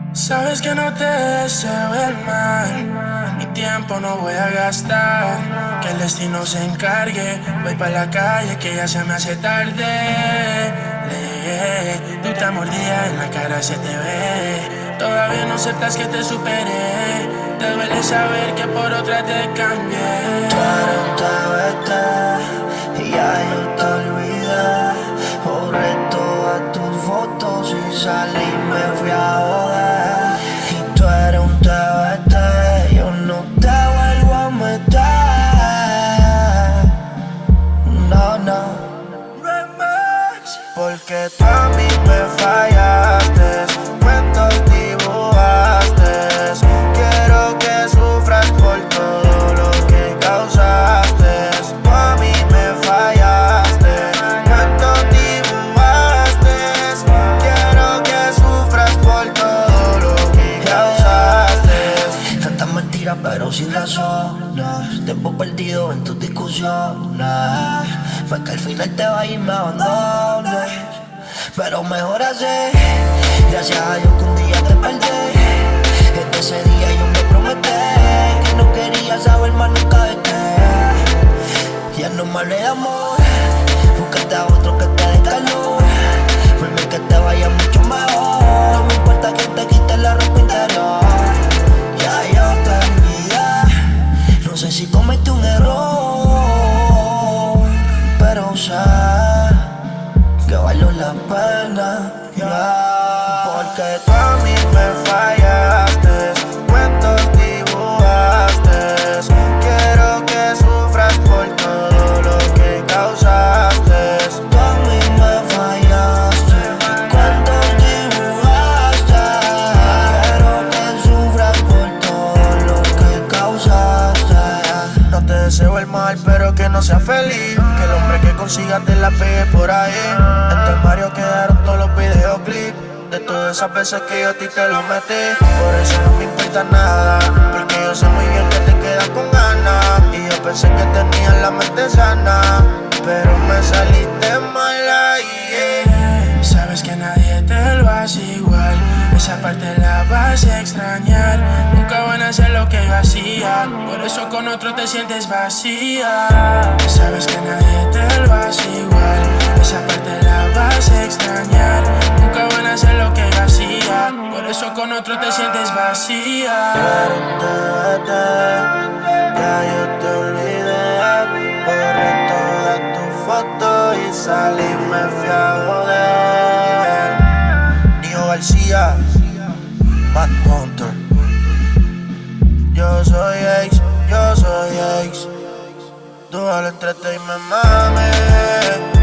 Sabes que no te deseo el mal, mi tiempo no voy a gastar. Que el destino se encargue, voy pa' la calle que ya se me hace tarde. Tú te mordías en la cara, se te ve. Todavía no aceptas que te superé. Te duele saber que por otra te cambié. Tú eres un TBT y ya yo te olvidé. Borré todas tus fotos y salí, me fui a joder. Y tú eres un TBT, yo no te vuelvo a meter. No, no. Remix. Porque tú a mí me fallaste, cuentos dibujaste. Quiero que sufras por todo lo que causaste. Tú a mí me fallaste, cuentos dibujaste. Quiero que sufras por todo lo que causaste. Tantas mentiras pero sin razones, tiempo perdido en tus discusiones. Fue que al final te vas y me abandones, pero mejor así. Gracias a Dios que un día te perdí. Desde ese día yo me prometí que no quería saber más nunca de ti. Ya no me hablé de amor, búscate a otro que te dé calor. Por mí que te vaya mucho mejor. No me importa que te quite la ropa interior. Ya yo te olvidé, no sé si cometí un error, pero sé que valió la pena, yeah. Porque tú a mí me fallaste, cuentos dibujaste. Quiero que sufras por todo lo que causaste. Tú a mí me fallaste, cuentos dibujaste. Quiero que sufras por todo lo que causaste. No te deseo el mal, pero que no seas feliz. Que el hombre que consiga te la pegue por ahí. En tu armario quedaron todos los videoclips de todas esas veces que yo a ti te lo metí. Por eso no me importa nada, porque yo sé muy bien que te quedas con ganas. Y yo pensé que tenías la mente sana, pero me saliste mala, yeah. Sabes que nadie te lo hace igual. Esa parte la vas a extrañar. Nunca van a hacer lo que yo hacía, por eso con otro te sientes vacía. Sabes que nadie te lo hace igual. Esa parte la vas a extrañar. Nunca van a hacer lo que yo hacía, por eso con otro te sientes vacía. Ya yo te olvidé, borré todas tus fotos y salí, me fui a joder. Nio García, Bad Hunter. Yo soy Ace, yo soy Ace. Tú al entrete y me mames.